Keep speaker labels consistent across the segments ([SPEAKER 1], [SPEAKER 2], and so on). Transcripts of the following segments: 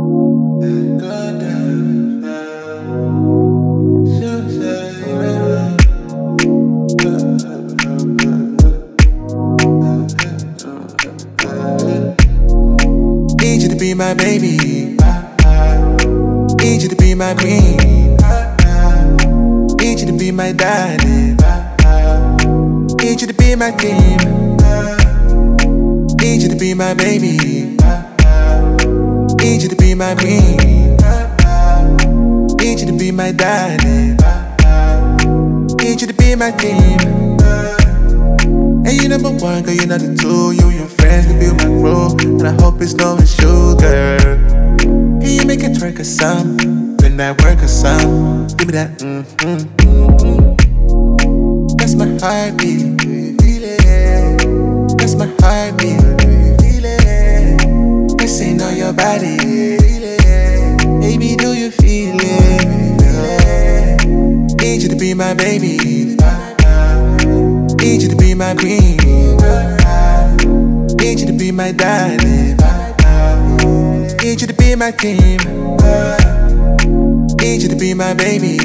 [SPEAKER 1] Need you to be my baby. Need you to be my queen. Need you to be my darling. Need you to be my king. Need you to be my baby. Need you to be my queen. Need you to be my darling. Need you to be my king. And you number one, girl, you number two. You and your friends can build my crew, and I hope it's no issue, girl. Can you make it twerk or something? Been that work or something? Give me that, That's my heartbeat, do you feel it? That's my heartbeat, do you feel it? This ain't on your body, feel it? Baby, do you feel it? Need you to be my baby. Need you to be my queen. Need you to be my darling. Need you to be my king. Need you to be my baby.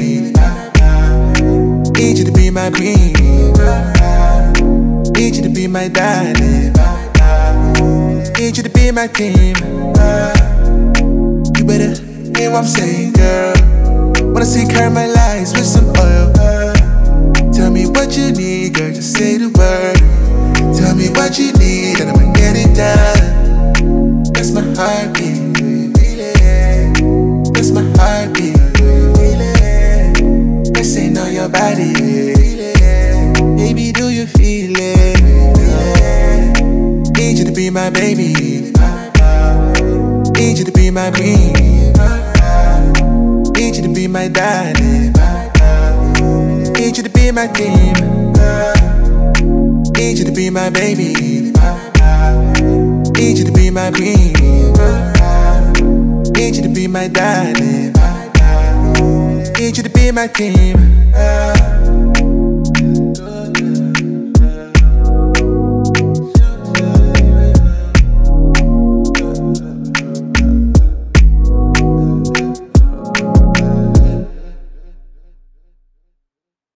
[SPEAKER 1] Need you to be my queen. Need you to be my darling. Need you to be my king. You better hear what I'm saying, girl. Wanna see caramelize with some oil. Tell me what you need, girl, just say the word. Tell me what you need and I'ma get it done. That's my heartbeat, do you feel it? That's my heartbeat, do you feel it? This ain't on your body, feel it? Baby, do you feel it? Need you to be my baby. Need you to be my queen. Need you to be my darling. Need you to be my king. Need you to be my baby. Need you to be my queen. Need you to be my darling. Need you to be my king.